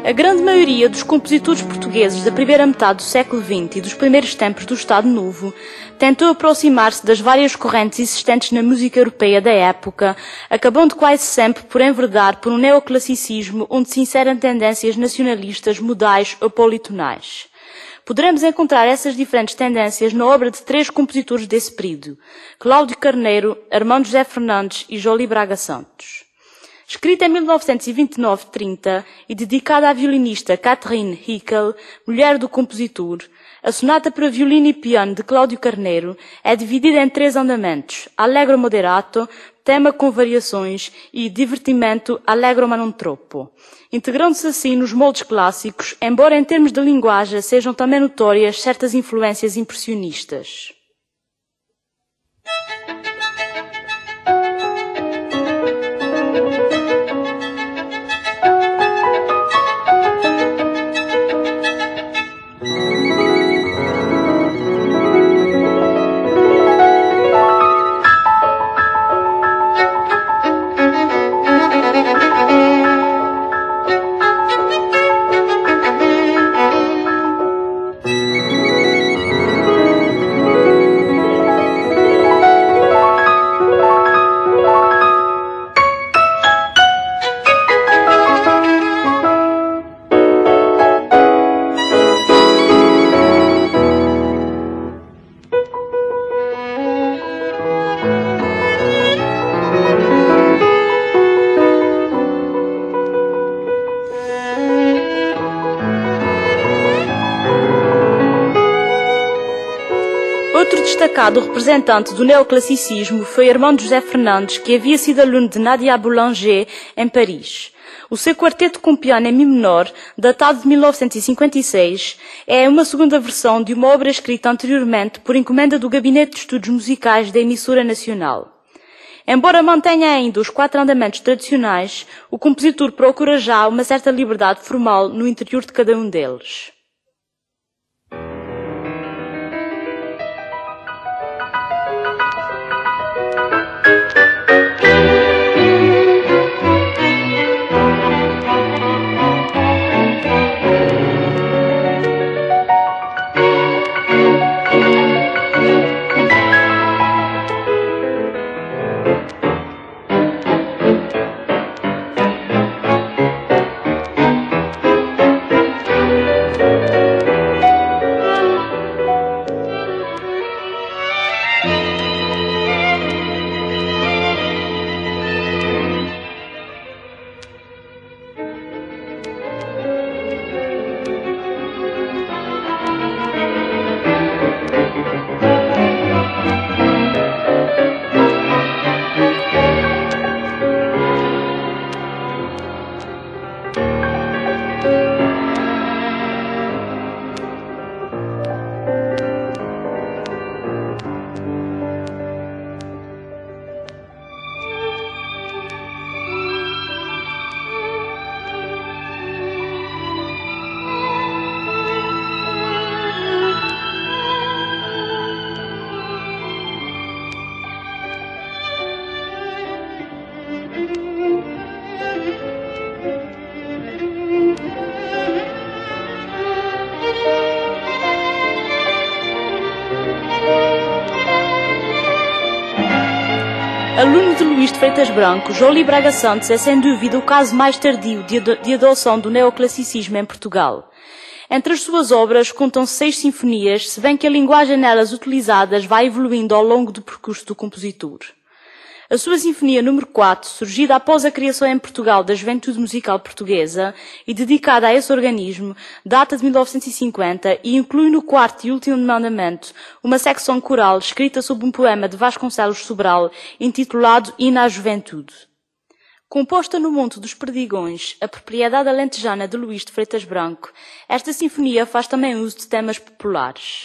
A grande maioria dos compositores portugueses da primeira metade do século XX e dos primeiros tempos do Estado Novo tentou aproximar-se das várias correntes existentes na música europeia da época, acabando quase sempre por enverdar por um neoclassicismo onde se inserem tendências nacionalistas, modais ou politonais. Poderemos encontrar essas diferentes tendências na obra de três compositores desse período: Cláudio Carneiro, Armando José Fernandes e Joly Braga Santos. Escrita em 1929-30 e dedicada à violinista Catherine Hickel, mulher do compositor, a sonata para violino e piano de Cláudio Carneiro é dividida em três andamentos: Allegro moderato, tema com variações e divertimento Allegro ma non troppo, integrando-se assim nos moldes clássicos, embora em termos de linguagem sejam também notórias certas influências impressionistas. Outro destacado representante do neoclassicismo foi Armando José Fernandes, que havia sido aluno de Nadia Boulanger em Paris. O seu quarteto com piano em mi menor, datado de 1956, é uma segunda versão de uma obra escrita anteriormente por encomenda do Gabinete de Estudos Musicais da emissora nacional. Embora mantenha ainda os quatro andamentos tradicionais, o compositor procura já uma certa liberdade formal no interior de cada um deles. Aluno de Luís de Freitas Branco, Joly Braga Santos é sem dúvida o caso mais tardio de adoção do neoclassicismo em Portugal. Entre as suas obras contam-se 6 sinfonias, se bem que a linguagem nelas utilizadas vai evoluindo ao longo do percurso do compositor. A sua Sinfonia número 4, surgida após a criação em Portugal da Juventude Musical Portuguesa e dedicada a esse organismo, data de 1950 e inclui no quarto e último mandamento uma secção coral escrita sob um poema de Vasconcelos Sobral intitulado Hino à Juventude. Composta no Monte dos Perdigões, a propriedade alentejana de Luís de Freitas Branco, esta sinfonia faz também uso de temas populares.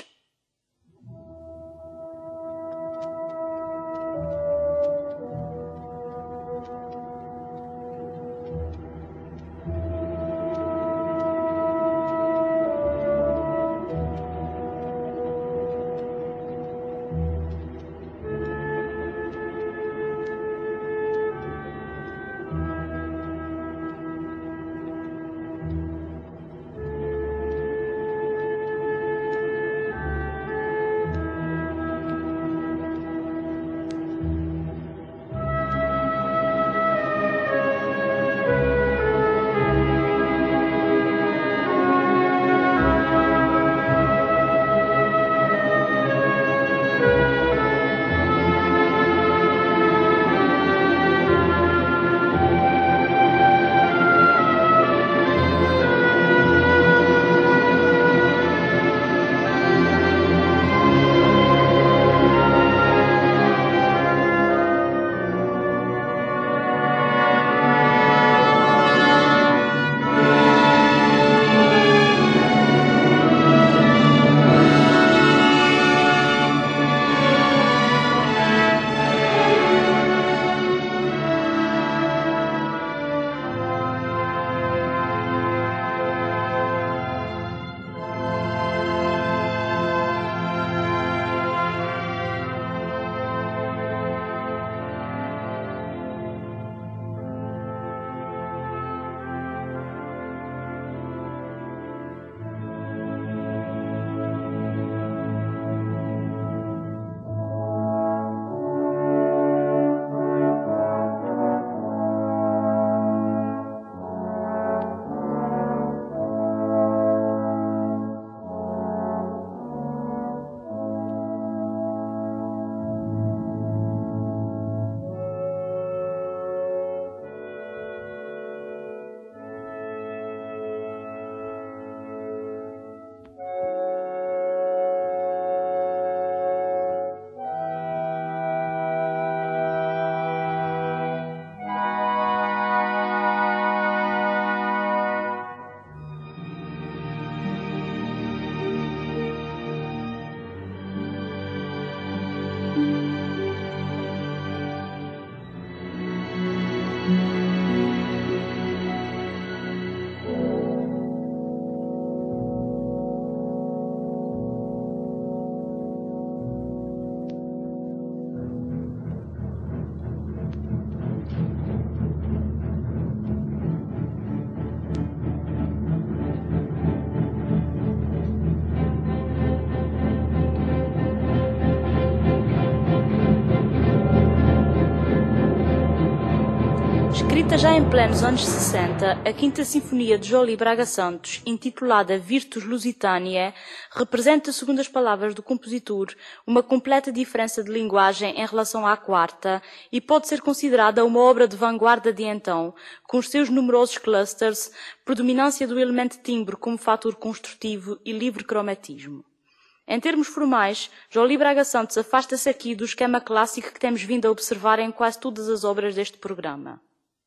Escrita já em plenos anos 60, a Quinta Sinfonia de Joly Braga Santos, intitulada Virtus Lusitaniae, representa, segundo as palavras do compositor, uma completa diferença de linguagem em relação à quarta e pode ser considerada uma obra de vanguarda de então, com os seus numerosos clusters, predominância do elemento timbre como fator construtivo e livre cromatismo. Em termos formais, Joly Braga Santos afasta-se aqui do esquema clássico que temos vindo a observar em quase todas as obras deste programa.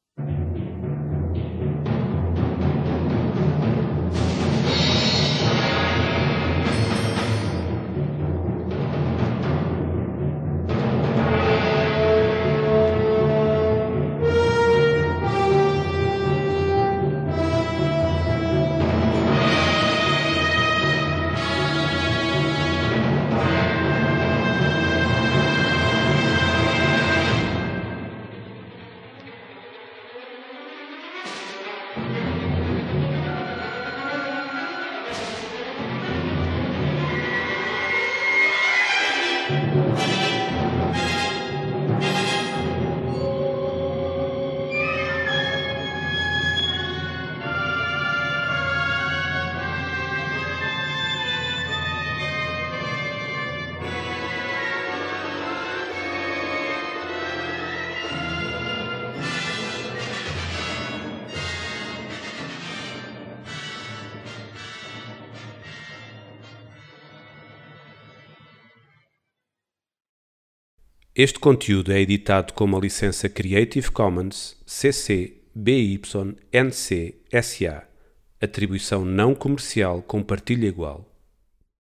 Este conteúdo é editado com uma licença Creative Commons CC BY NC SA. Atribuição não comercial com partilha igual.